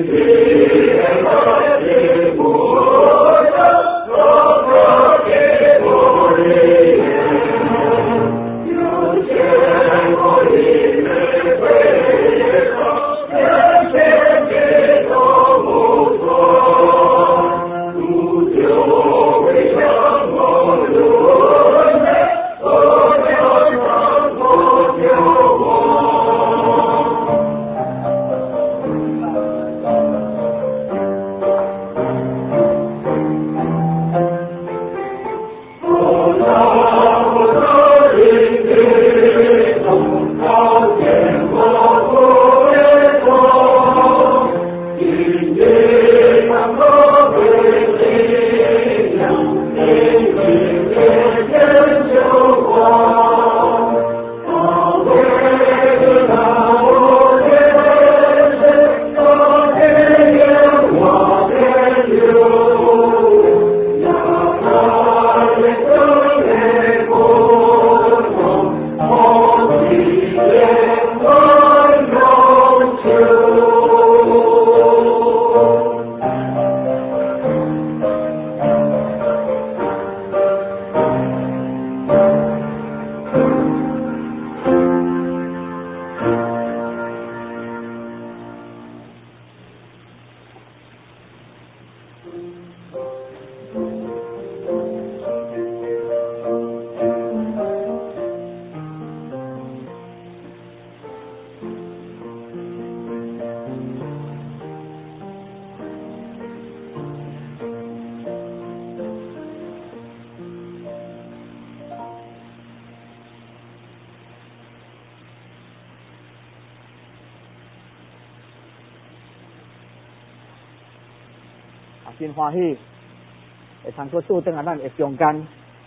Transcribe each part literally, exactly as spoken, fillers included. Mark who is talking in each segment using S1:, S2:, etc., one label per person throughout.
S1: 真欢喜，会通过坐等啊，咱的中间，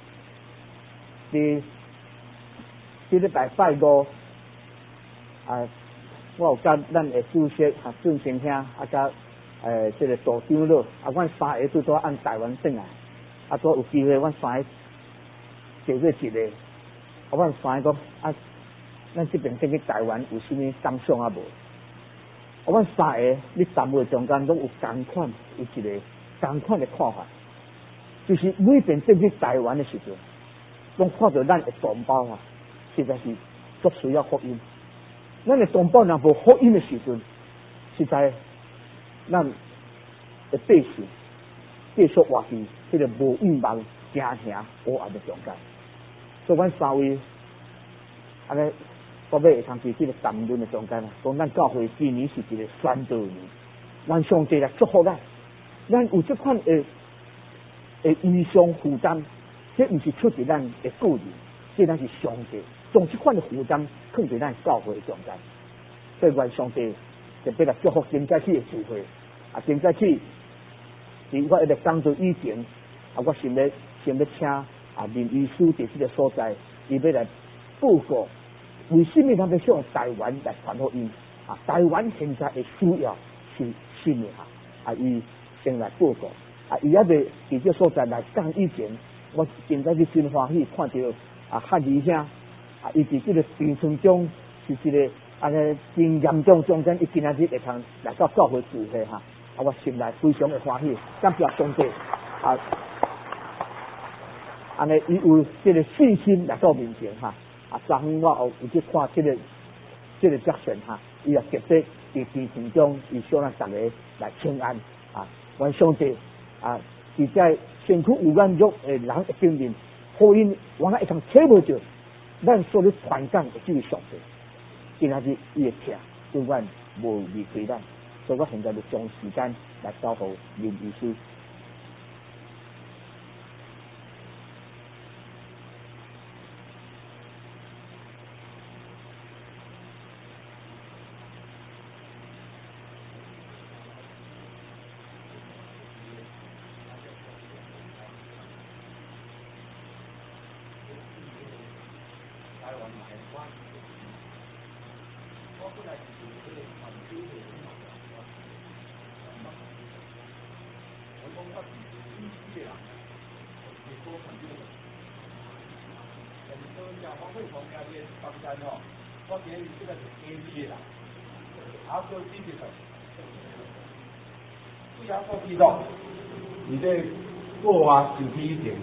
S1: 伫即礼拜拜五啊，我有甲咱的主席啊俊先兄啊，甲诶即个道长老啊，阮三个拄拄按台湾转来，啊，拄有机会，阮三个坐做一个，啊，阮三个讲啊，咱这边进去台湾有啥物感想啊无？啊，阮三个你三位中间拢有同款有一个。同款的看法，就是每遍进去台湾的时阵，拢看到咱的同胞啊，实在是足需要福音。咱的同胞若无福音的时阵，实在咱的百姓继续活伫这个无预望、惊吓、黑暗的中间。所以，阮三位安尼，到尾会通伫这个谈论的中间啊，讲咱教会今年是一个宣道年，愿上帝来祝福咱。咱有这款诶诶异常负担，这毋是出自咱的个人，这咱是上帝将这款的负担放在咱教会中间。所以愿上帝特别来祝福今早起的聚会，啊，今早起伫我一个讲座以前，啊，我先要先要请啊林医师伫这个所在，伊要来报告为什么咱要向台湾来传福音啊？台湾现在的需要是什么啊？啊，伊。先来报告啊！伊还未伫这所在来讲以前，我现在是真欢喜看到啊汉儿兄啊，伊伫这个病床中是一个安尼真严重中间，伊今仔日会通来到教会聚会哈，啊，我心内非常的欢喜，感谢上帝啊！安尼伊有这个信心来到面前哈，啊，昨昏我有有去看这个这个节选哈，伊也特别伫病床中，伊向咱逐个来请安啊！愿上帝啊，伫在身躯有软弱的人的经验，福音往那一通找无着，咱所咧传讲的这位上帝，今仔日伊会听，永远无离开咱。所以我现在就将时间来交互林医师。
S2: 气压高气动，你这过啊受气以前，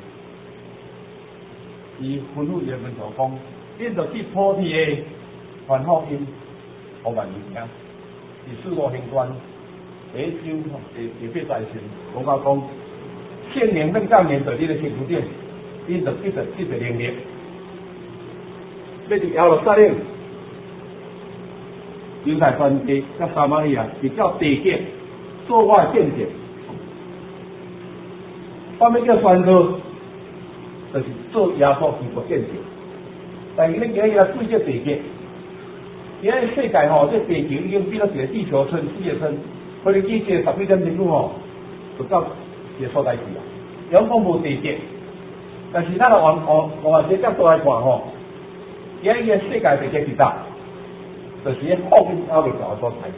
S2: 伊吩咐人们所讲，恁着去普天的传福音，互万民听。是四路行传第一章第第八十节，讲到讲，圣灵跟降临在你的身躯顶，恁着一直一直能力，要伫耶路撒冷、犹太全地、甲撒玛利亚，直到地极，做我的见证。我们叫宣告，就是做耶稣基督见证。但是恁今日来对这地极。现在世界吼，这地球已经变到一个地球村、世界村，可能去这十几点钟久吼，就到一个所在去啊。阳光无地极，但是咱来往往往这角度来看吼，现在个世界地极是啥？就是迄福音还未到的所在。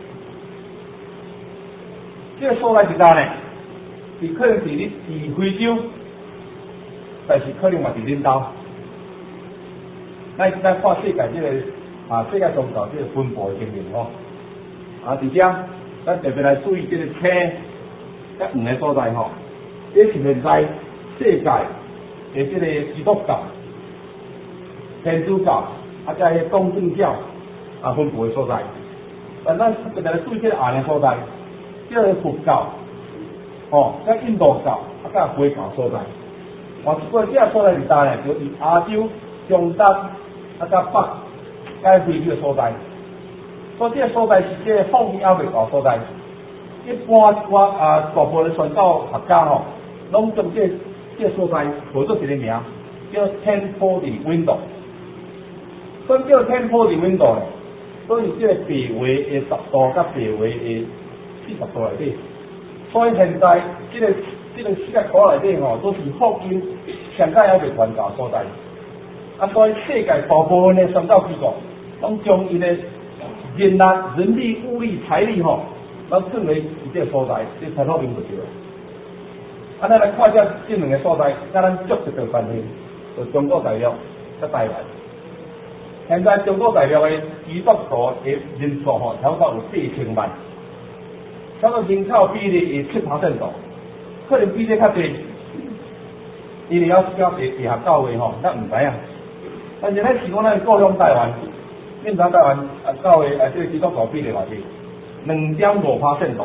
S2: 这个所在是啥呢？是可能是你伫非洲，但是可能嘛是恁兜。咱咱看世界这个。啊，世界宗教这个分布的情形吼，啊，而且咱特别来注意这个车甲黄的所在吼，这是现在世界的这个基督教、天主教啊，加迄东正教啊分布的所在。但咱特别来注意这个红的所在，这个佛教、哦，甲印度教啊，甲回教所在。我一个这个所在是啥呢？就是亚洲、中东啊，甲北。该非洲的所在，所以这个所在是这个福音还未到所在。一般我啊大部分的传道学家吼，拢将这这个所在叫做一个名，叫 Ten Forty Window。所以叫 Ten Forty Window 咧，所以这个北纬的十度甲北纬的四十度内底。所以现在这个这个世界国内底吼，都是福音上界还未传到所在。啊，所以世界大部分的宣教机构。拢将伊的人力、人力、物力、财力吼，拢转为这个所在，这传福音就对了。啊，咱来看这这两个所在，甲咱足直的关系，就中国大陆甲台湾。现在中国大陆的基督徒的人数吼，差不多有八千万，差不多人口比例有七八成度，可能比这较济，因为要交地地下教会吼，咱唔知影。但是咱是讲咱故乡台湾。恁知台湾啊，教会啊，这个基督徒比例偌济，两点五趴程度。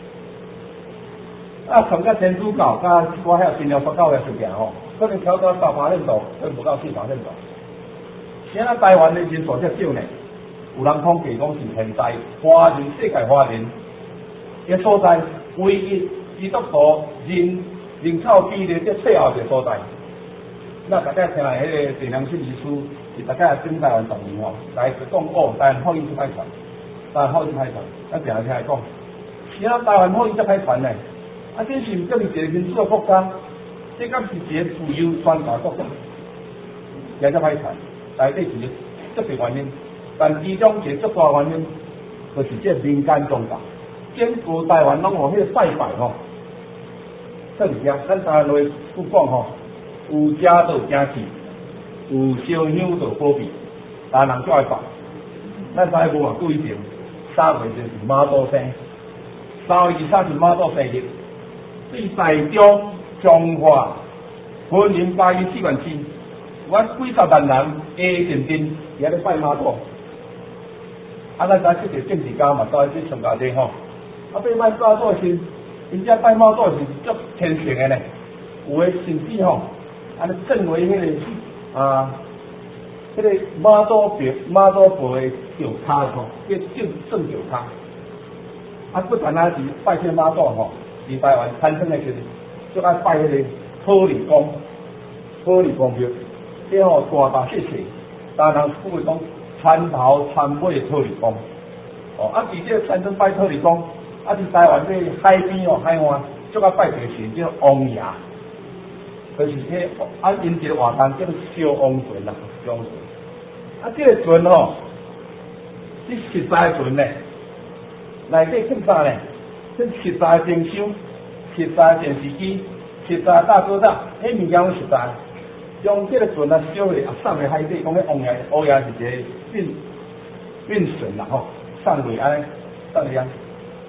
S2: 啊，从个天主教甲我遐新加坡教会事件吼，可能超过三趴程度，可能无到四趴程度。现在台湾的人数较少呢，有人统计讲是现在华人世界华人嘅所在唯一基督徒人人口比例最最后嘅所在。那大家听来迄个地良信遗书，是大家顶台湾十年吼，来讲哦，台湾福音就歹传，台湾福音歹传，咱定来听来讲，其他台湾福音则歹传呢。啊，这是毋叫是一个民主的国家，这敢是一个自由宣教国家，也则歹传，内底是足个原因，但其中一个足大原因，就是这民间宗教，整个台湾拢有迄个拜拜吼，这是讲咱台湾话不讲吼。有家就有家事，有烧香就有保庇，但人就爱拜。咱知无啊？过以前三月就是妈祖生，三月二三是妈祖生日，对台中、彰化、云林、嘉义四县市，我几十万人下认真也咧拜妈祖。啊，咱知即个政治家嘛，都去参加者吼。啊，拜妈祖是，人家拜妈祖是足虔诚的呢，有诶甚至吼。安尼正为迄个啊，迄个妈祖庙、妈祖婆的脚骹吼，叫正正脚骹。啊，不但啊是拜这妈祖吼，伫台湾产生的时，就爱拜迄个土地公、土地公庙，这吼大大细细，但人讲会讲参头参尾的土地公。哦，啊，伫这产生拜土地公，啊，伫台湾这海边哦，海岸就爱拜一个神叫王爷。就是迄啊，因一个活动叫做烧王船啦，烧王船。啊，这个船吼，这实在的船呢，内底放啥呢？这实在的冰箱、实在的电视机、实在的大哥大，迄物件拢实在。用这个船啊烧去啊送去海底，讲迄王爷、王爷是一个运运船啦吼，送去安尼，送去啊。啊，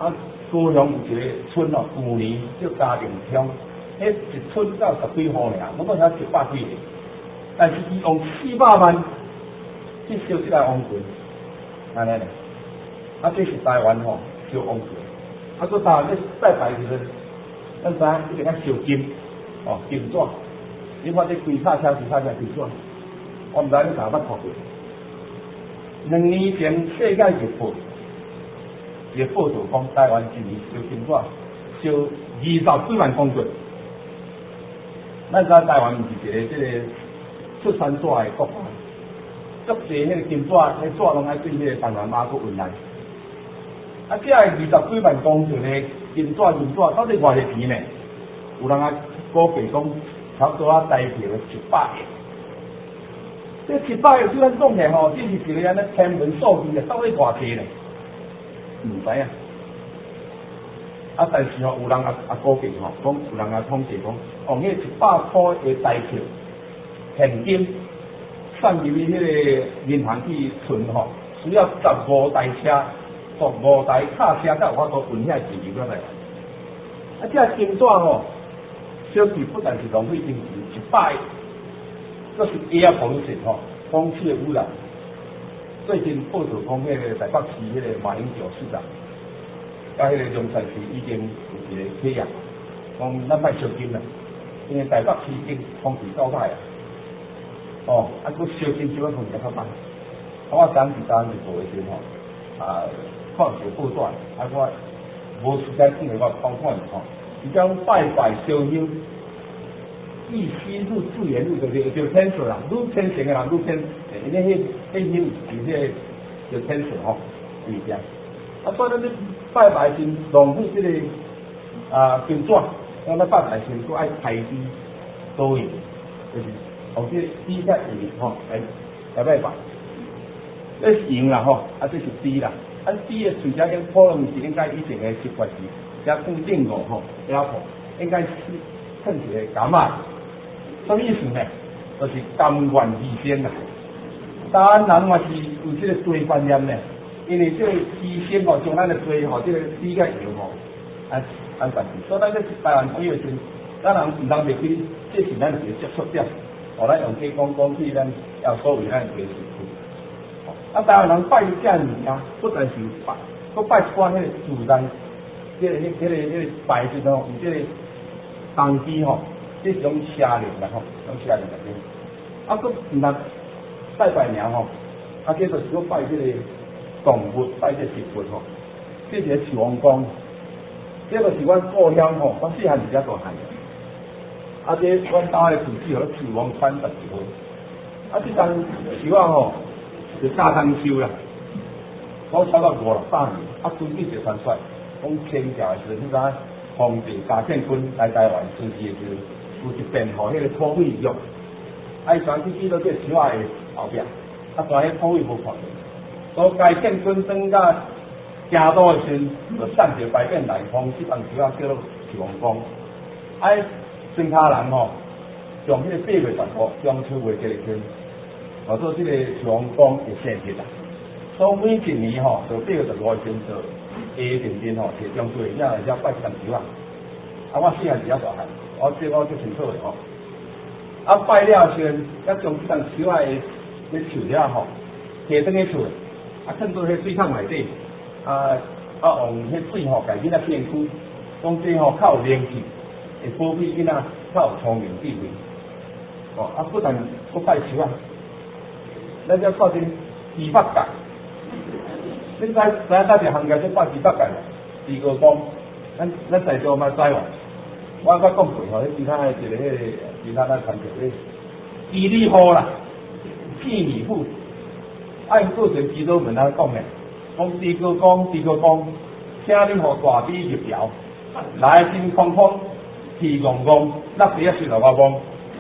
S2: 高雄有一个村哦，旧年叫嘉定乡，迄一村到十几户尔，我讲遐一百几个，但是伊用四百万去烧即个王群，安尼咧。啊，这是台湾吼烧王群，啊，搁台湾咧拜拜时阵，咱知影一个较烧金，哦金纸，你看这规叉车、规叉车金纸，我毋知你有捌看过。两年前世界日报。个报道讲，台湾一年烧金纸烧二十几万公吨。咱知台湾毋是一个即个出产纸的国家，足济迄个金纸，迄纸拢爱对迄个东南亚去运来。啊，这二十几万公吨的金纸、银纸，到底偌济钱呢？有人啊估计讲，差不多啊台币一百亿。这一百亿虽然讲起来吼，只是一个安尼天文数字啊，到底偌济呢？唔知啊，啊，但是吼、哦，有人啊啊估计吼，讲有人啊统计讲，用迄一百块的台票现金送入去迄个银行去存吼，需要十五台车，十五台卡车才有法度运遐钱入过来。啊，这金纸吼，烧钱不但是浪费金钱，一百，佫是 air pollution 吼，空气的污染。最近报道讲，迄个台北市迄个马英九市长，甲迄个中山市已经有一个契约，讲咱莫烧金啦，因为台北市已经空气够歹啊。哦，啊，佫烧金烧啊空气较歹。啊，我昨日昨日做诶时吼，啊，看一个报纸，啊，我无时间听诶，我偷看者吼，伊讲拜拜烧香。易吸入自然入的就就天水啦，愈天神啦，愈天，因为迄迄迄是迄就天水吼物件。啊，所以咱咧拜拜时浪费即个啊金纸，咱咧拜拜时佫爱开支多用，就是用即纸甲盐吼来来拜拜。这是盐啦吼，啊这是纸啦，啊纸的水价跟可能是应该以前的习惯是，加更定五吼，然后应该是趁一个感冒。什么意思呢？就是甘愿牺牲啦。台湾人嘛是有这个罪观念呢，因为这个牺牲哦，将咱的罪吼，这个底个油吼，安安办事。所以咱咧台湾朋友时，咱人唔通袂去，这是咱一个接触点。哦，咱用这讲讲去，咱要所谓咱嘅事情。啊，台湾人拜这尔啊，不但是拜，佫拜一寡迄个自然，迄个迄迄个迄个拜时吼，有这个当机吼。这种邪灵啦吼，种邪灵来嘅。啊，佫毋但拜拜娘吼，啊，这就是佫拜这个动物，拜这植物吼。这个寿王公，这个是阮故乡吼，我细汉时才大汉。啊，这阮家的父子吼，寿王穿十几岁。啊，这张寿啊吼，是大汤寿啦，我超到五六百年。啊，孙子就传出来，讲清朝的时阵，迄个皇帝嘉庆君来台湾出事的时阵。有一遍吼，迄个土匪玉，啊，伊全去记到这树仔的后壁，啊，但迄土匪无看到，所以嘉庆君等到京都的时阵，就送着牌匾来，将这帮树仔叫做寿王公。啊，孙家人吼，将迄个八月十五中秋节这个天，叫做这个寿王公的生日啦。所以每一年吼，就八月十五的时阵，就下定定吼，摕中秋节遐来遮拜这帮树仔。啊，我细汉时仔大汉。我这我就清楚的吼，啊拜了时，甲将这张树仔的迄树了吼，摕转去厝，啊放到迄水桶内底，啊啊用迄水吼，家囡仔变开，讲这吼较有灵气，会保庇囡仔较有聪明智慧。哦，啊不但佫拜树仔，咱要靠这猪八戒，你知知影哪一行业做拜猪八戒啦？猪哥公，咱咱在座嘛知喎。我捌讲过吼，迄其他的一个迄个其他咱传承迄地理好啦，地理好。按过前基督门啊讲诶，讲地哥讲地哥讲，请你互大地入窑，来心空空，气戆戆，那第一水流我讲。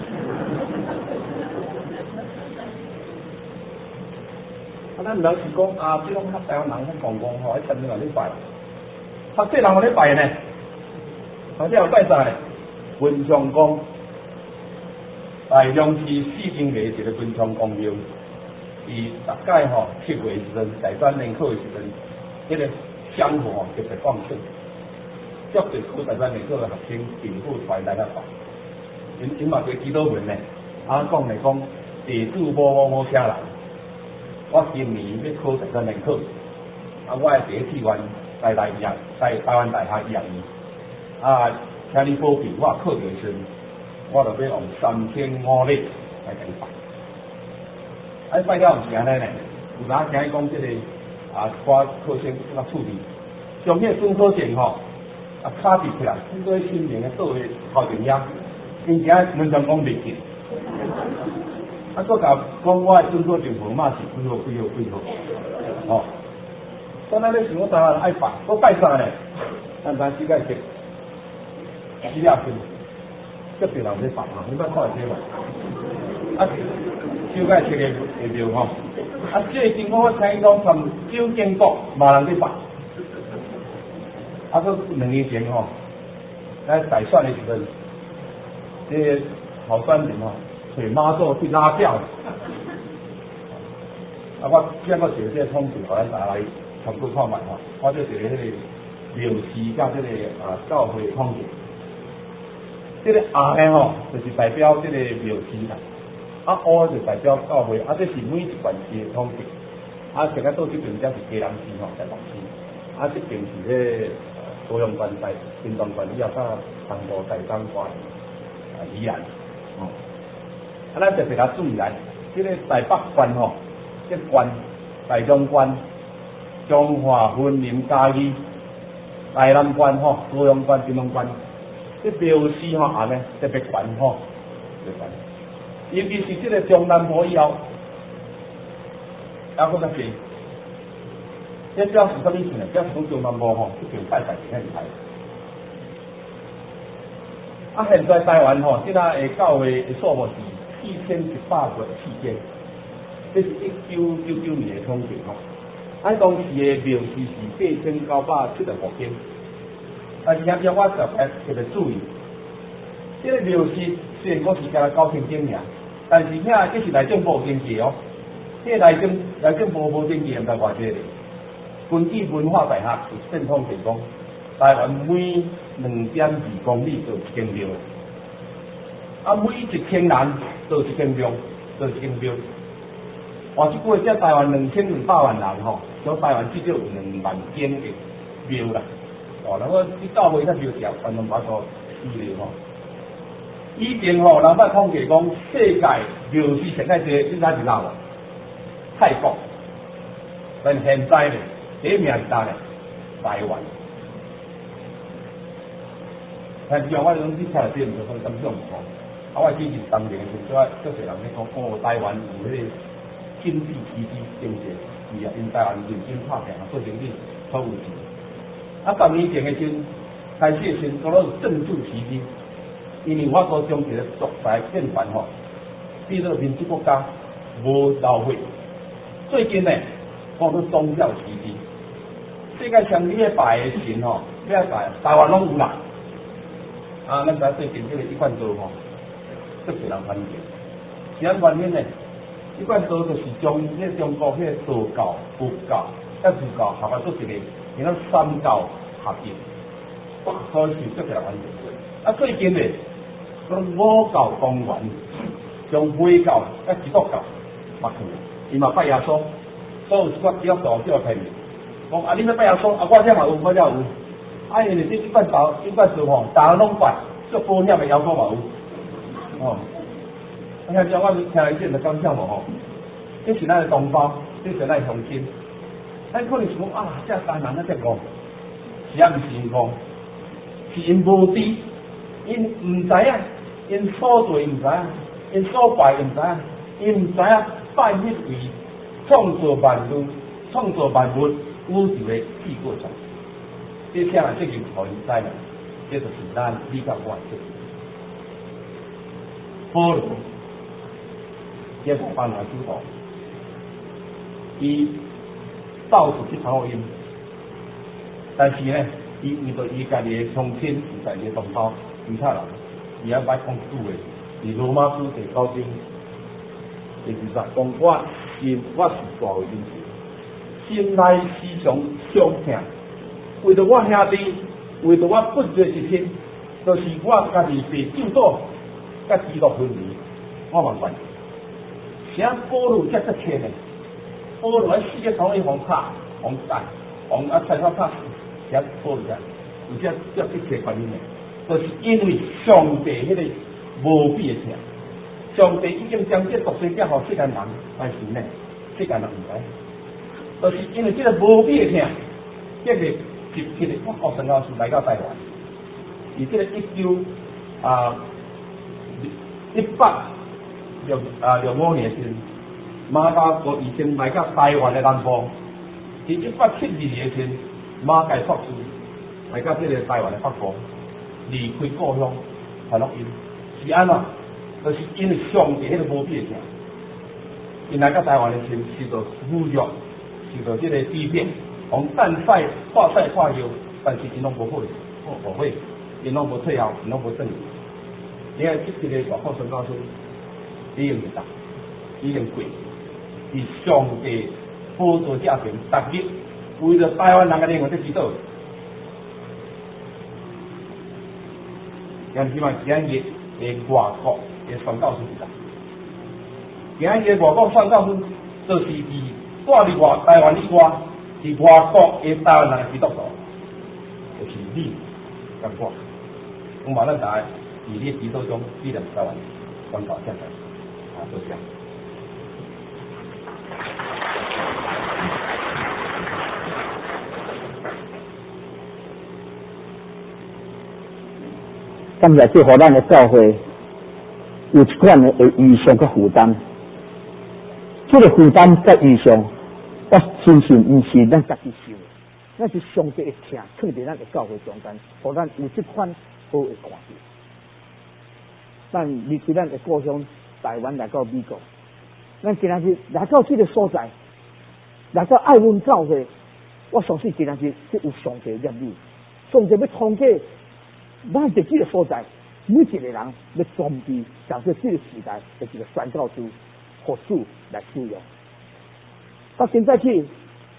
S2: 啊，咱老是讲啊，即种较台湾人较戆戆吼，迄真正互你拜，读册人互你拜呢。或者有拜啥咧？文昌宫，大良市四经里一个文昌公庙，伊大概吼七月时阵，大选年考的时阵，迄个香火特别旺盛。 接对考台湾的各个学生贫富传来较大，因因嘛对基督文呢，啊讲来讲地主某某某啥人，我今年要考台湾联考，啊我的第一志愿台大医学，台台湾大学医学院，啊请你保庇我考着时，我就要用三千五百来给你办。啊拜了是安尼呢，有哪听伊讲这个啊，我考生啊处理，上迄准考证吼。啊，卡伫起来，整个新年的倒位头前遐，因家门上讲袂记，啊，佮甲讲我的准考证号码是几号几号几号，哦，当咱咧想我台湾人爱办，我拜啥咧？咱咱世界级，资料先，这边人在办啊，你捌看下嘛？啊，小解这个会着吼，啊，最近我听伊讲，从九建国嘛人在办。啊，佮两年前吼，在大选的时阵，这个候选人吼，找妈祖去拉票。啊，我见过这个统计，互咱大家来参考看卖吼。我这是迄个庙市甲这个啊教会统计，这个红的吼，就是代表这个庙市啦，啊乌就代表教会，啊这是每一县市的统计。啊，现在到这边才是基隆市吼，在东市，啊这边是迄。高雄县在新东县以后，甲东部台东县啊宜兰，哦，啊，咱特别来注意来，这个台北县吼，这县台中县、彰化、云林、嘉义、台南县吼、高雄县、金龙县，这庙市吼安尼特别悬吼，特别悬，尤其是这个中南部以后，还佫较济。这表示什么意思呢？表示讲中南部吼，这边拜拜是很厉害。啊，现在台湾吼，即下的教会的数目是四千一百个四间，这是一九九九年的统计吼。啊，当时的庙市是八千九百七十五间，但是遐我特别特别注意，这个庙市虽然讲是加九千间尔，但是遐这是内政部登记哦，这内政内政部无登记，毋知偌济咧。根据文化大学有一份统计讲，台湾每两点二公里就有一间庙，啊，每一千人就有一间庙，就有一间庙。换一句话，这台湾两千两百万人吼，所台湾至少有两万间的庙啦。哦，然后去教会较庙小，传统把做资料吼。以前吼，人捌统计讲，世界庙是现在这应该是哪个？泰国，但现在呢？第一名是哪呢？台湾。但是我拢去听这唔是分咁种吼，啊，我之前当年时阵，足侪人咧讲，哦，台湾有迄个经济奇迹经济，是啊，因台湾认真拍拼，做生意超有钱。啊，十年前的时阵，开始的时阵，讲到有政治奇迹，因为我国中一个独裁变幻吼，对这个民主国家无lau血。最近呢，讲到宗教奇迹。世界上你咧拜的神吼，你咧拜台湾拢有啦。啊，咱知最近这个一贯道吼，足侪人反对。是安原因呢？一贯道就是将迄中国迄道教、佛教、甲儒教合啊做一个，然后三教合一，所以是足侪人反对。啊，最近呢，讲五教公园将回教甲基督教绑起，伊嘛拜耶稣，所以有一寡基督教叫骗。讲啊，你要拜耶稣，啊，我这嘛有，我这有。啊，因为这一贯道、一贯道吼，大家拢拜，做保险的要求嘛有。哦，啊，像这我听来见就感想无吼，这是咱的同胞，这是咱的乡亲。咱可能想讲啊，这台南那只讲，是啊，毋是因讲，是因无知，因毋知影，因所做毋知影，因所拜毋知影，因毋知影拜迄位创造万物、创造万物。宇宙的起过程，这请人这就互因知呢，这就是咱你甲我的责任。保罗，这个帮人主导，伊到处去讨因，但是呢，伊为着伊家己的乡亲，伊家己的同胞，犹太人，伊也捌讲一句话，伫罗马书第九章第二十讲，我因我是大卫因子。心内时常伤痛，为着我兄弟， 为着我本罪一天，就是我家己被救到，甲基督分离，我嘛愿。啥保罗才得钱呢？保罗喺世界上一红卡、红蛋、红啊菜花卡，啥保罗啊？有只只一切原因呢，就是因为上帝迄个无比的疼。上帝已经将这独生子互世间人来信呢，世间人唔知，就是因为这个无比的疼，这个直接的法国宣教士来到台湾，而这个一九啊一八六啊六五年时，马家国已经来到台湾的南方，而一八七二年时，马介博士来到这个台湾的北方，离开故乡传福音，是安怎？就是因为上帝迄个无比的疼，因来到台湾的时，受到侮辱，受到这个批评，从淡赛、化赛、化休，但是因拢无后悔，无悔，因拢无退后，因拢无正义。你看这个大学生教授已经达，已经过，以上帝宝座下前，逐日为了台湾人的灵魂在祈祷。但是嘛，今日的外国的宣教士是啥？今日的外国宣教士就是以住伫外台湾以外，是外国的台湾人的基督徒，就是你跟我，我嘛咱大家伫你祈祷中纪念台湾宣教现场，啊，多谢。
S1: 感谢这互咱的教会有一款的异常个负担，这个负担甲异常，我相信毋是咱家己想的，那是上帝的疼放伫咱的教会中间，互咱有这款好的看见。咱离开咱的故乡台湾来到美国，咱今仔日来到这个所在，来到爱阮教会，我相信今仔日是有上帝的念力，上帝要通过咱伫这个所在，每一个人要专注将做这个时代的一个宣教士，互主来使用。到现在去，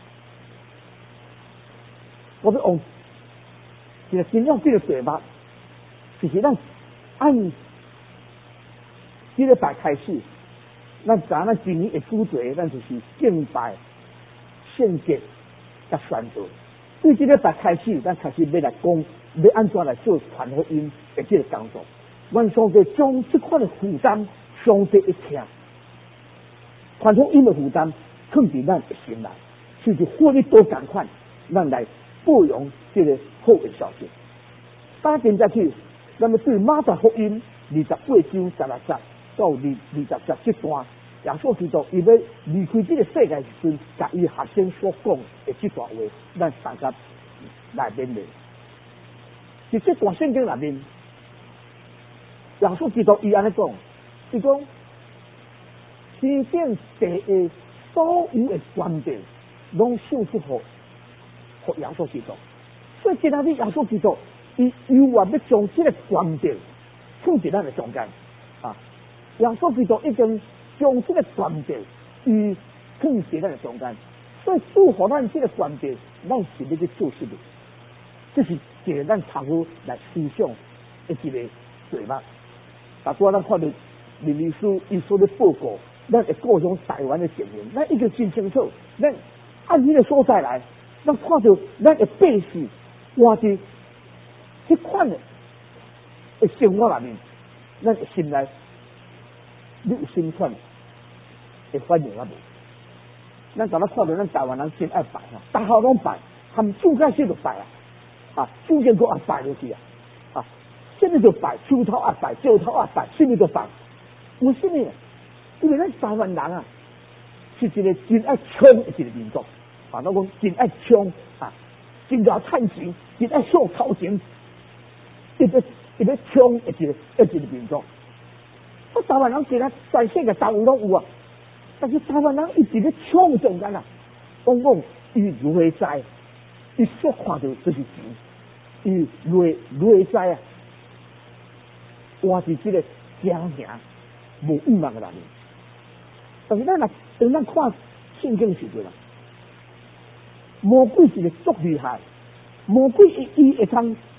S1: 我们用一个真正这个题目，就是咱按这个拜开始，咱知咱今年的主题，咱就是敬拜、献祭、甲宣道。对这个拜开始，咱开始要来讲。要安怎来做传福音的这个工作？阮上帝将这款的负担，上帝一听，传福音的负担，放伫咱的心内，就是火力多赶快，咱来播扬这个好的消息。打现在去，那么对马太福音二十八章十六节到二二十节这段，耶稣基督伊要离开这个世界时阵，甲伊学生所讲的这段话，咱大家来面对。伫这段圣经内面，耶稣基督伊安尼讲，伊讲天顶地下所有的权柄，拢授出互互耶稣基督。所以今仔日耶稣基督，伊犹原要将这个权柄放伫咱的中间啊！耶稣基督已经将这个权柄伊放伫咱的中间，所以祝福咱这个权柄，咱是要去做什么？这是一个咱常好来思想的一个题目。啊，拄仔咱看到林律师伊所咧报告，咱的故乡台湾的情形，咱已经真清楚。咱按迄个所在来，咱看到咱的百姓活伫迄款的的生活内面，咱的心内你有心款会反应啊无？咱今仔看到咱台湾人真爱拜啊，大号拢拜，含主开始就拜啊。啊，主见过啊拜落去啊，啊，什么就拜，树头啊拜，石头啊拜，什么就拜。为什么？因为咱台湾人啊，是一个真爱冲的一个民族，啊，咱讲真爱冲啊，真爱趁钱，真爱秀头前，一个一个冲的一个一个民族。我台湾人其实全世界大有拢有啊，但是台湾人一直咧冲中间啊，往往伊如何知？伊所看到就是钱。伊内内在啊，活伫这个家庭无欲望的内面。但是咱若当咱看圣经时阵啦，魔鬼是个足厉害，魔鬼伊伊会通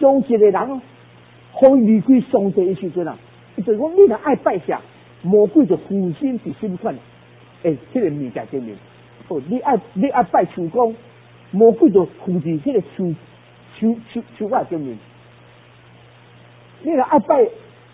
S1: 将一个人可以离开上帝的时阵啊，伊就讲你若爱拜神，魔鬼就附身伫心款，诶，迄个物件顶面。哦，你爱你爱拜树公，魔鬼就附伫迄个树树树树块顶面。你若爱拜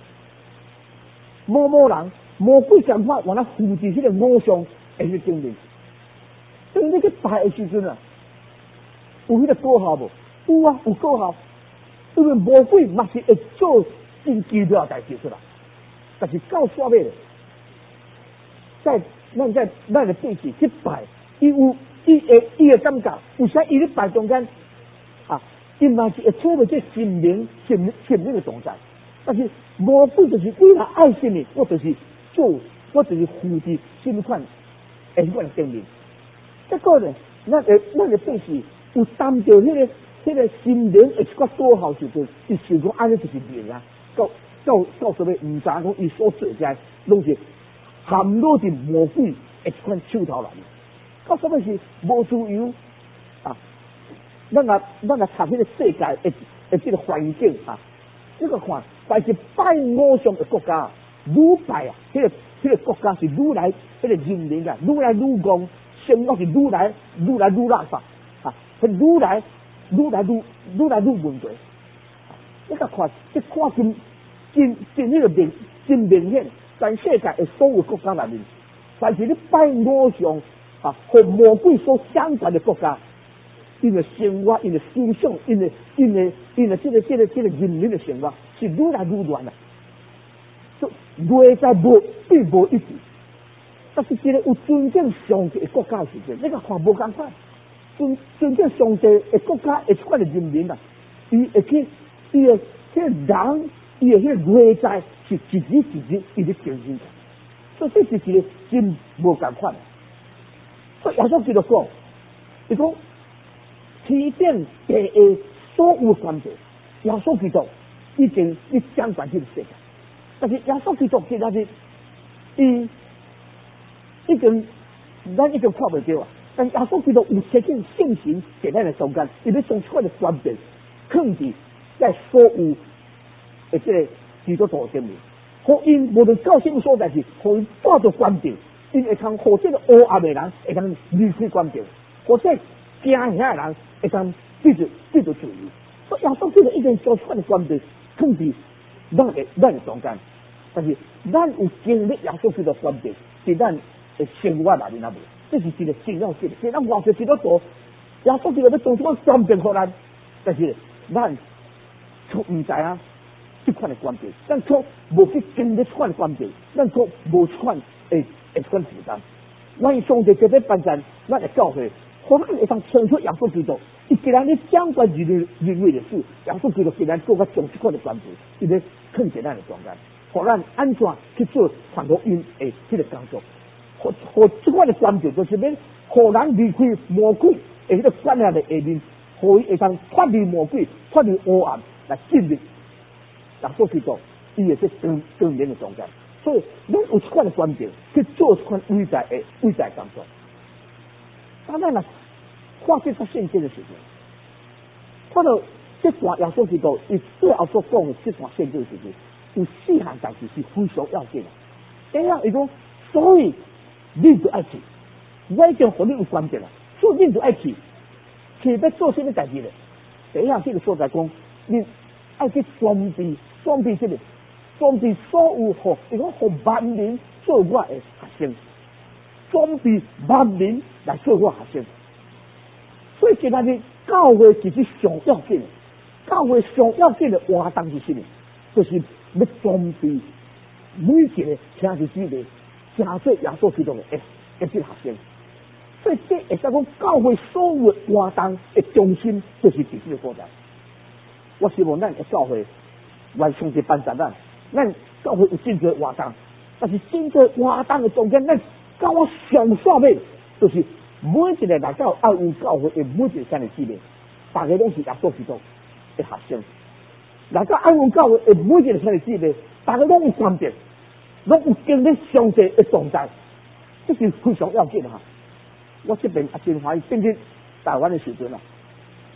S1: 某某人，魔鬼讲法往那附伫迄个偶像诶迄个顶面。当你去拜的时阵啊，有迄个果效无？有啊，有果效。因为魔鬼嘛是会做真奇妙代志出来，但是到煞尾咧，在咱在咱的对时去拜，伊有伊会伊会感觉，有啥伊咧拜中间啊，伊嘛是会触到这心灵心心灵的状态。但是魔鬼就是你若爱心的，我就是做，我就是附伫心款诶迄款顶面。结果呢，咱的咱的对时有担着迄个。迄个心灵会出果效时阵，伊想讲安尼就是命啊！到到到什么唔知讲伊所做嘅，拢是含落伫魔鬼一款手头内面。到什么是无自由啊？咱啊咱啊看迄个世界诶诶这个环境啊，这个看，凡是拜偶像的国家，愈拜啊，迄、那个迄、那个国家是愈来迄、那个人民啊，愈来愈戆，生活是愈来愈来愈垃圾啊，愈来。愈来愈愈来愈问题，你甲看，即看真真真迄个明真明显，全世界的所有国家内面，凡是你拜偶像啊，和魔鬼所相关的国家，因的生活、因的思想、因的因的因的这个这个这个人民的生活是愈来愈乱啊，就内在无并无一致，但是一个有真正上帝的国家的时阵，你甲看无共款。真真正上帝的国家会出款的人民啊，伊会去，伊的迄个人，伊的迄个内在是一日一日伊咧更新，所以这是一个真无共款。所以耶稣基督讲，伊讲天顶地下所有关系，耶稣基督已经去掌管这个世界，但是耶稣基督其实是伊已经咱已经看袂到啊。但耶稣基督有切近信心在咱的中间，伊要将出的关键放伫在所有的这个基督徒顶面，互因无论到什么所在是，互因带着关键，因会通互这个黑暗的人会通离开关键，或者惊吓的人会通记住记住自由。所以耶稣基督已经将出的关键放伫咱的咱的中间，但是咱有经历耶稣基督关键，是咱的生活内面啊无。这是一个重要性，所以咱外头基督徒，耶稣基督要做这款关键互咱，但是咱却唔知啊，这款的关键，咱却无去经历这款的关键，咱却无这款诶诶款负担。咱上帝特别颁赞，咱的教会，互咱会当称出耶稣基督，伊既然你掌管人类人类的事，耶稣基督既然做个将这款的关键，伊咧肯在咱的中间，互咱安怎去做传福音诶这个工作。和和这款的关键就是免，互人离开魔鬼诶迄个关系的下面，互伊会当脱离魔鬼、脱离黑暗来进入耶稣基督，伊也是更更明的中间。所以，咱有这款的关键去做这款伟大的伟大的工作。当咱若看这个圣经的时候，看到这段耶稣基督伊最后所讲的这段圣经的时候，有四项代志是非常要紧的。第一样，伊讲，所以。你就爱去，我已经和你有关系了，所以你就爱去，去要做什么代志呢？第一项这个所在讲，你爱去装备装备什么？装备所有互，伊讲互万民做我的学生，装备万民来做我学生。所以今仔日教会其实上要紧的，教会上要紧的活动是什么？就是要装备每一个听是之类。加做耶稣基督的一一些学生，所以这会使讲教会所有活动的中心就是伫这个所在。我希望咱的教会完成这颁赞咱，咱教会有真多活动，但是真多活动的中间，咱教我上煞尾就是每一个来到爱有教会的每一个兄弟姊妹，大家拢是耶稣基督的学生。来到爱有教会的每一个兄弟姊妹，大家拢有关键。拢有经历上帝的同在，这是非常要紧哈。我这边也真欢喜，进去台湾的时阵啊，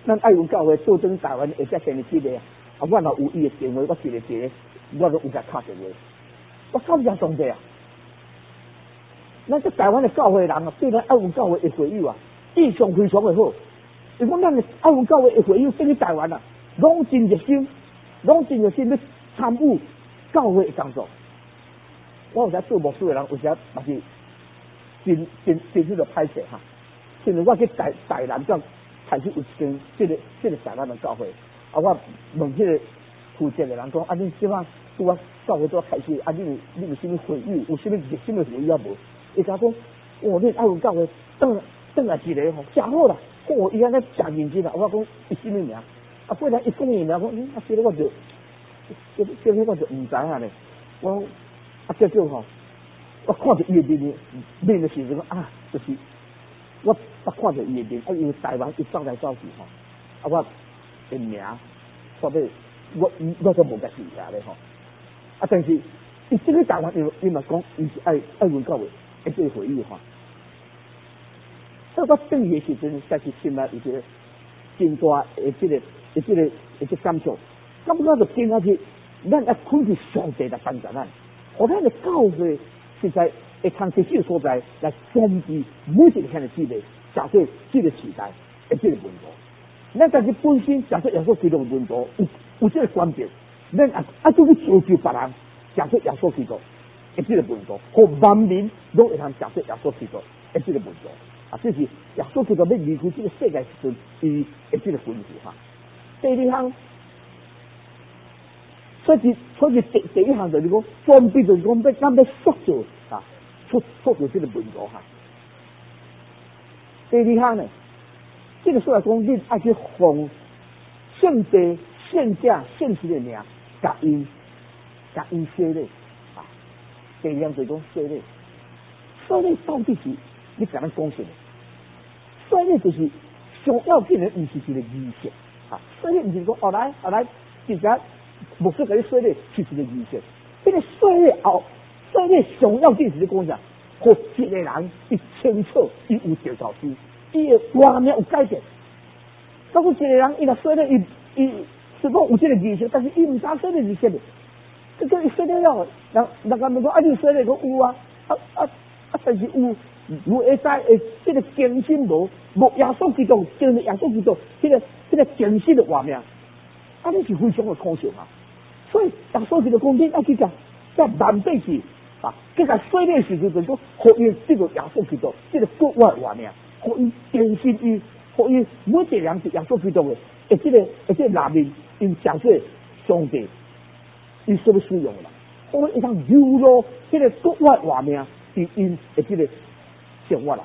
S1: 咱爱有教会做阵台湾会才生日记个啊，啊，我若有伊的电话，我一个一个，我都有甲敲电话，我感谢上帝啊！咱这台湾的教会人啊，对咱爱有教会的会友啊，印象非常的好。因为咱的爱有教会的会友对去台湾啊，拢真热心，拢真热心要参与教会的工作。我有时做牧师的人，有时也是真真真迄个歹势哈。现在我去台台南这开始有间这个这个台湾的教会，啊，我问迄个负责的人讲，啊，你即摆拄啊教会拄开始，啊，你有你有啥物会友，有啥物热心的会友啊无？伊甲讲，哦，你爱有教会，转转来一个吼，真好啦。哦，伊安尼真认真啦。我讲伊啥物名？啊，过来伊讲伊名，讲，嗯，啊，这个我就，这这个我就唔知影咧。我讲啊，结果吼，我看着伊的面面的时阵啊，就是我我看着伊的面，啊，因为台湾伊走来走去吼，啊，我的名，或者我我都无甲记下咧吼。啊，但是伊这个台湾伊伊嘛讲，伊是爱爱文教会。一个回忆哈，所以我转去的时阵，才是心内有一个真大的这个、的这个、的这个感触。感觉就真下去，咱要看去上帝来帮助咱，和咱的教会实在会通这些所在来装备每一个乡的子弟，假设这个时代的这个文化。咱自己本身假设耶稣基督的文化有有这个观点，咱啊啊都去造就别人，假设耶稣基督。一这个文化，和万民拢会通假设耶稣基督一这个文化，啊，这是耶稣基督要离开这个世界时阵，伊一这个吩咐哈。第二项，所以所以第第一项就是讲，准备就是讲要咱要塑造啊，塑塑造这个文化哈。第二项呢，这个说来讲，你爱去奉圣地、圣驾、圣子的名，甲因甲因设立。第二样就是讲洗礼，洗礼到底是你甲咱讲什么？洗礼就是上要紧的，毋是一个仪式啊！洗礼毋是讲哦来哦来，直接牧师甲你洗礼是一个仪式。这个洗礼后，洗礼上要紧是咧讲啥？互一个人伊清楚，伊有得到主，伊的画面有改变。到过一个人伊若洗礼，伊伊是讲有这个仪式，但是伊毋知洗礼是啥物。这个伊洗礼了，人人家问讲啊，你洗礼讲有啊，啊啊啊，但是有有会知会这个精神无无耶稣基督，就是耶稣基督，这个这个精神的画面，啊，你是非常的可惜啊。所以耶稣基督讲，你要去讲，在万辈时啊，这个洗礼时阵就讲，互伊这个耶稣基督，这个国外画面，互伊精神伊，互伊每一个人是耶稣基督的，而这个而这个人民，因讲说上帝。伊所要使用啦，我们一趟流露这个国外画面，因因的这个生活啦。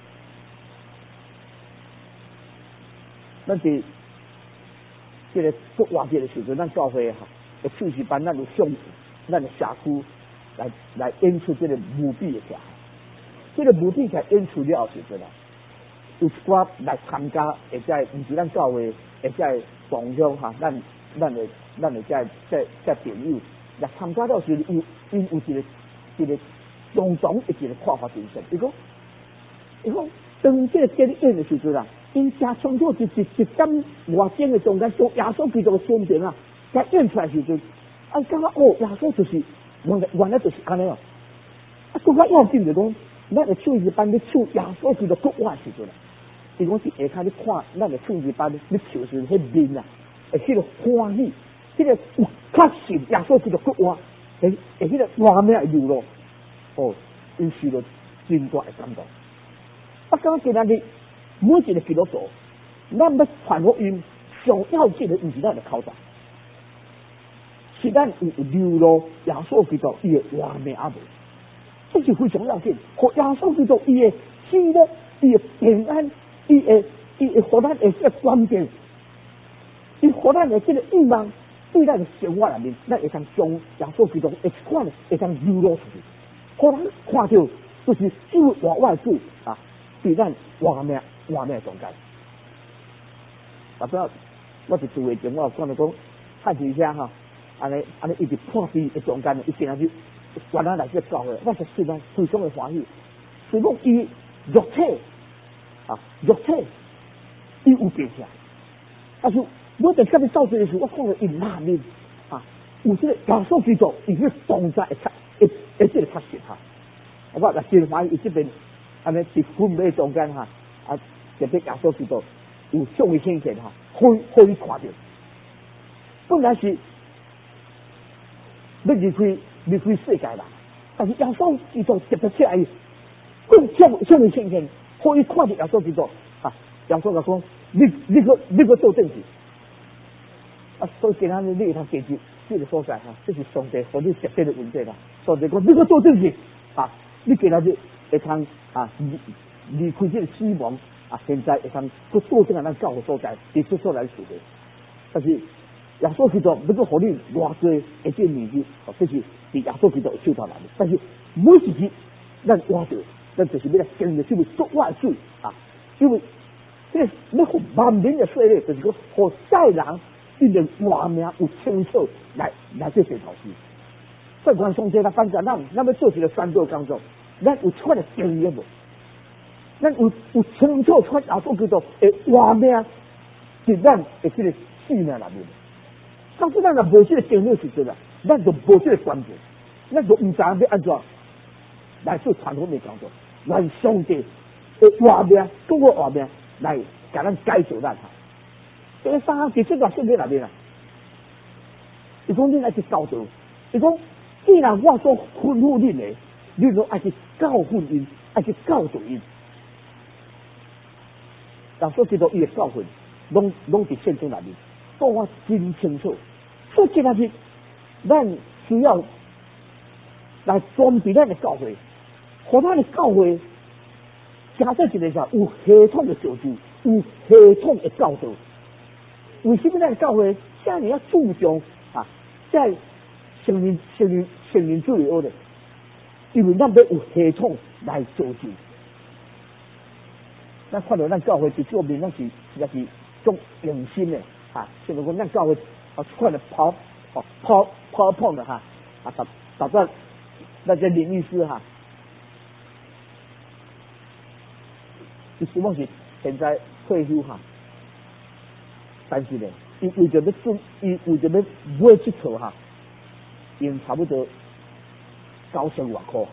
S1: 咱是这个国外界的时阵，咱教会哈，的主持班，咱就向咱的社区来来演出这个舞弊的起来。这个舞弊起来演出了后时阵啊，有一寡来参加，会在毋是咱教会，会在同乡哈，咱。咱的咱的在在在朋友来参加了时，有因有一个一个相同的一个看法精神。伊讲，伊讲当这个节日演的时阵啊，因正创作一一一点外钟的中间，将耶稣基督的生平啊，甲演出来时阵，啊，感觉哦，耶稣就是原来原来就是安尼哦。啊，更较要紧就讲，咱的唱诗班咧唱耶稣基督国外时阵啊，伊讲是下骹咧看咱的唱诗班咧唱时迄面啊。会迄个欢喜，迄、那个有确信耶稣基督国外，会会迄个画面会流露，哦，因受到真大的感动。啊，讲今仔日每一个基督徒，咱要传福音，上要紧的毋是咱的口才，是咱有流露耶稣基督伊的画面啊无，这是非常要紧。和耶稣基督伊的喜乐，伊的平安，伊的伊的互咱的这个关键。伊互咱的这个欲望，对咱的生活里面，咱会当将耶稣基督一款会当流露出去，互咱看到就是主外外主啊，对咱画面画面中间。啊，不要，我是做诶前，我讲到讲，汉几声哈，安尼安尼一直破壁的中间，伊竟然就原来来这教会，我是虽然非常的欢喜，是讲伊肉体啊，肉体伊有变起来。 但是我在跟你到这的时候，我看到伊那面啊，有这个耶稣基督，伊个动作会会会这个确实哈。我来真欢喜伊这边，安尼伫分别中间哈，啊，特别耶稣基督有向伊显现哈，可以可以看到。本来是要离开离开世界啦，但是耶稣基督特别出来，更向向伊显现，可以看到耶稣基督啊。耶稣讲，你你个你个做正事啊，所以今仔日你会通记住这个所在哈，这是上帝和你特别的问题啦。上帝讲，你个做正事啊，你今仔日会通啊离离开这个死亡啊，现在会通去做正咱教会所在，提出所来事的，但是。耶稣基督要个互你偌济一件面子，哦，这是伫耶稣基督手头来的。但是每一日咱活着，咱就是要来经历这个作外水啊，因为这个要互万民的岁月，就是讲互世人因为活命有清楚来来做这头事。所以讲上帝来帮助咱，咱要做一个宣教工作，咱有出来经历无？咱有有清楚出耶稣基督的活命，是咱的这个性命内面。但是咱若无这个经历时阵啊，咱就无这个关注，咱就唔知要安怎来做传统的工作，让上帝的活命，通过活命来甲咱解救咱哈。这个三其实在圣经内面啊，伊讲恁爱去教导，伊讲既然我所吩咐恁的，恁就爱去教训因，爱去教导因。但所知道伊的教训，拢拢伫圣经内面。说我真清楚，所以今日咱需要来装备咱的教会，和咱的教会加在一个上有系统的教授，有系统的教导。为什么咱的教会现在要注重啊，在成人、成人、成人主义学的？因为咱要有系统来教授。咱看到咱教会伫这面，咱是也是种用心的。啊，像如讲咱教会啊，看了跑哦跑跑碰的哈，啊打打断那些林律师哈，伊希望是现在退休哈，但是呢，伊为着要准，伊为着要买这套哈，用差不多九千外块，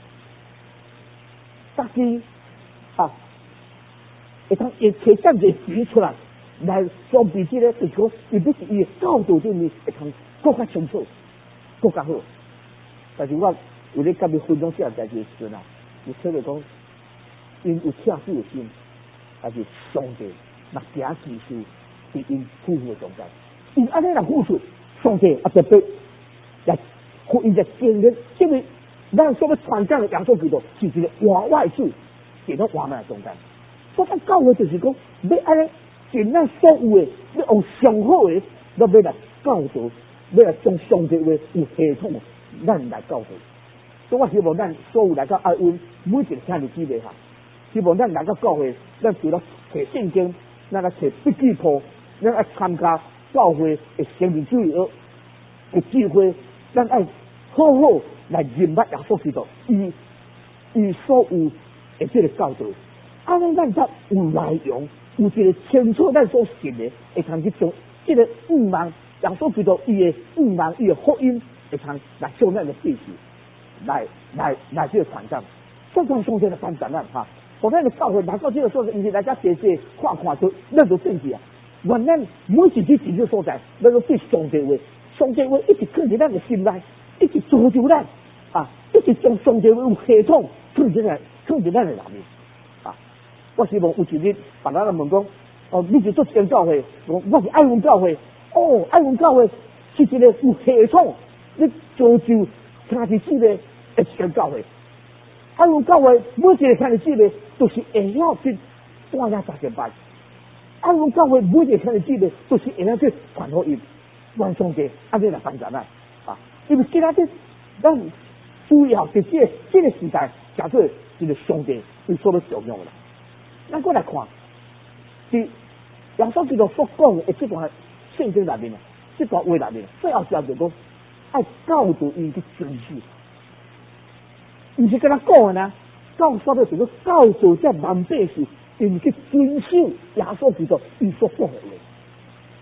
S1: 大家啊，会当会摕这样子钱出来。来装备这个，就是讲，伊必是伊教导这面会通更加清楚，更加好。但是我为了甲你分享这样代志时阵啊，有特别讲，因有恰似的心，还是上帝那行技术是因付出的中间，因安尼来付出，上帝啊特别来互因的经历，因为咱所要传讲的耶稣基督是一个活外主，伫咧活命中间。所以咱教会就是讲，要安尼。尽咱所有的，要用上好的，要要来教导，要来将上帝话有系统，咱来教导。所以我希望咱所有来到爱恩，每一个听日姊妹哈，希望咱来到教会，咱除了摕圣经，咱来摕笔记簿，咱爱参加教会的生命主义学的聚会，咱爱好好来认捌耶稣基督，伊伊所有的这个教导，安尼咱才有内容。有一个清楚咱所信的，会通去将这个五万耶稣基督伊的五万伊的福音，会通来向咱的弟兄来来来这个传讲。所以讲上帝来帮助咱哈，所咱的教会来到这个所在，伊是来家姐姐看看出咱就正确啊。原咱每一日这个所在，咱都对上帝话，上帝话一直放在咱的心内，一直造就咱啊，一直将上帝话有系统放在咱放在咱的内面。我希望有一日，别人来问讲，哦，你是做一间教会，我我是爱文教会，哦，爱文教会是一个有系统，你造就家己姊妹的一间教会。爱文教会每一个家己姊妹都是会晓去半夜十点半，爱文教会每一个家己姊妹都是会晓去传福音，愿上帝安尼来帮助咱啊！因为今仔日咱需要在这这个时代，假设一个上帝对所要重要的。咱过来看，是耶稣基督所讲的这段圣经内面啊，这段话内面，最后就就讲爱教导伊去遵守，唔是跟他讲的呢，教说的就是教导这万百姓，因去遵守耶稣基督伊所讲的话。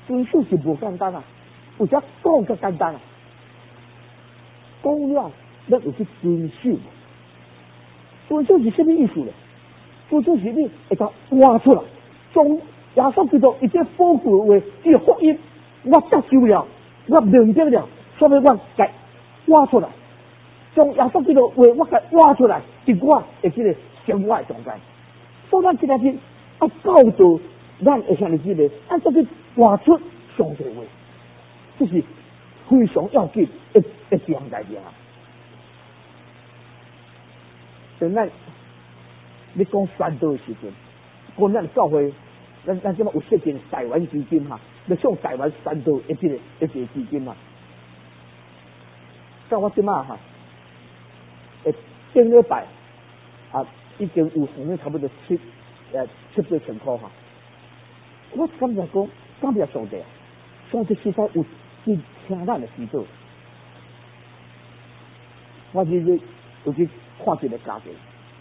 S1: 遵守是无简单啊，有只讲较简单啊，讲了咱有去遵守。遵守是什么意思呢？遵守是你会甲挖出来，从耶稣基督一啲宝贵话，这福音我接受了，我明白了，所以我甲挖出来，从耶稣基督话我甲挖出来，伫我会这个生活中间。所以咱今日啊教导咱会向你知个，按照去挖出上帝话，这是非常要紧一一件代志啊。所以咱你讲宣道的时阵，讲咱教会，咱咱即马有设定台湾基金哈，要向台湾宣道一个一个基金嘛。像我即马哈，诶，顶礼拜啊，已经有红了差不多七呃七八千块哈。我感觉讲，感谢上帝，上帝实在有去听咱的祈祷。我日日有去看这个家庭。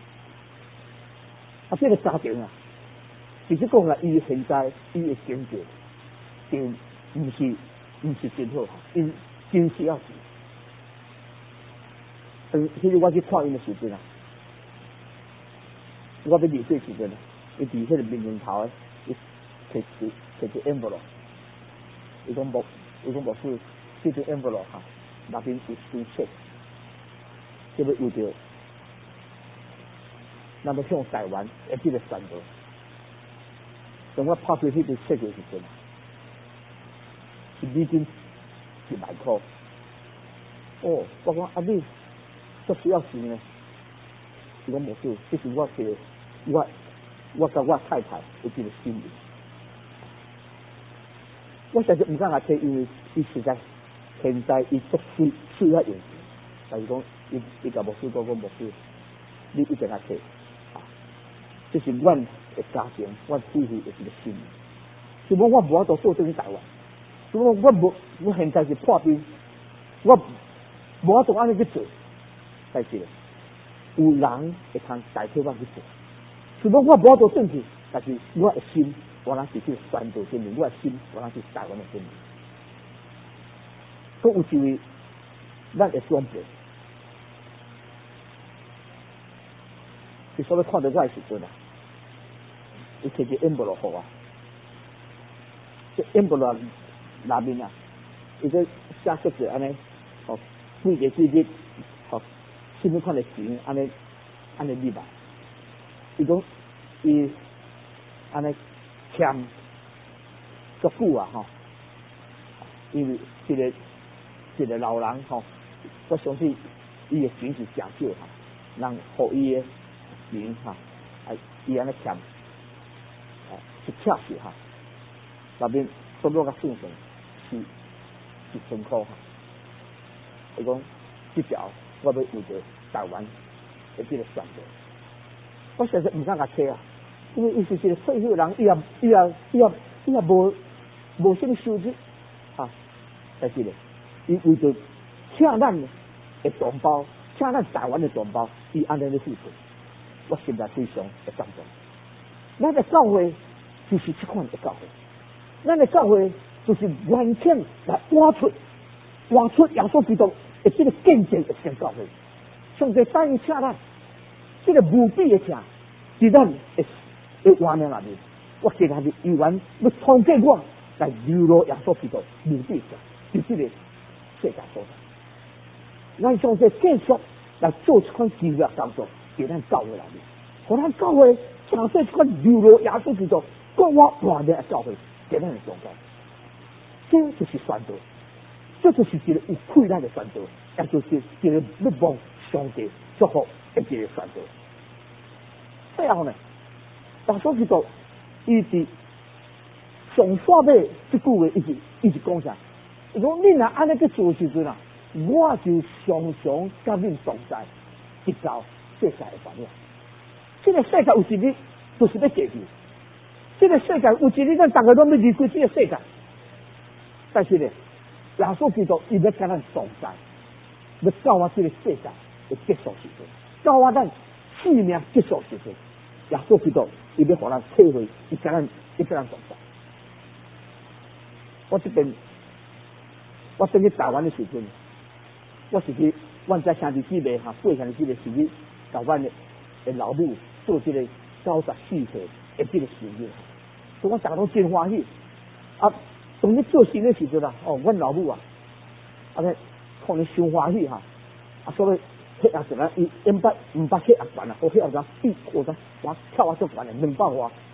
S1: 啊，这个家庭啊，其实讲啦，伊现在伊的经济，并唔是唔是真好，因真需要钱。嗯，其实我去看因的时阵啊，我要离开时阵啊，伊伫迄个面面头诶，伊摕摕摕只 envelope， 伊讲无，伊讲无事，这只 envelope 哈，内面有有册，这要为着。那么向台湾会记得宣道，等我拍开迄个册的时阵，是美金一万块。哦，我讲啊你，这需要钱呢？伊讲无事，这是我嘅，我我甲我太太有一个心意。我实在唔敢甲摕，因为伊实在现在伊足需需要用钱，但是讲伊伊甲牧师讲讲牧师，你一定要摕。这是阮的家庭，阮夫妇的一个心。如果我无法度做这个台湾，如果我无，我现在是破病，我无法度安尼去做，但是有人会通代替我去做。如果我无法度转去，但是我的心，我能是去宣道真理，我的心，我能是台湾的真理。所以有一位，咱会准备。你所以看到我的时阵啊。伊摕只 envelope 互我，这 envelope 内面啊，伊个写出者安尼，吼，每个季节，吼，什么款的钱，安尼安尼入来。伊讲伊安尼欠足久啊，吼，因为一个一个老人吼，我相信伊的钱是诚少哈，人互伊的钱哈，啊，伊安尼欠。是恰是哈，那边所有个算算是一千块哈。伊讲这条我要为着台湾的这个选择，我实在唔敢甲摕啊，因为伊是一个退休人，伊也伊也伊也伊也无无什么收入啊，在这里，伊为着请咱的同胞，请咱台湾的同胞，伊安尼的付出，我现在非常的感动。咱的教会。就是这款的教会，咱的教会就是完全来挖出、挖出耶稣基督的这个见证的先教会。上帝答应请咱，这个无比的请，是咱的的画面内面，我今日依然要通过我来流露耶稣基督无比的，就这个世界所在。咱上帝继续来做这款基督的工作，在咱教会内面，和咱教会尝试这款流露耶稣基督。讲我外面的教会，在咱的中间，这就是宣道，这就是一个有困难的宣道，也就是一个要望上帝祝福的一个宣道。最后呢，耶稣基督伊伫上煞尾这句话，一直一直讲啥？伊讲你若安尼去做时阵啊，我就常常甲恁同在，直到世界的完了。这个世界有一日就是要解决。这个世界有一日，咱大家都要离开这个世界，但是呢，耶稣基督伊要跟咱同在，要到我这个世界的结束时阵，到我咱生命结束时阵，耶稣基督伊要互咱体会，伊跟咱伊跟咱同在。 我这边我等去台湾的时阵，我是去阮遮兄弟姊妹哈，八兄弟姊妹是去搞阮的的老母做这个九十四岁的这个生日，所以我大家都真欢喜。啊，当你做生的时阵啊，哦，阮老母啊，啊咧看你伤欢喜哈，啊，所以血压怎么伊因捌毋捌血压悬啊，我血压悬比我个我跳啊足悬的两百外，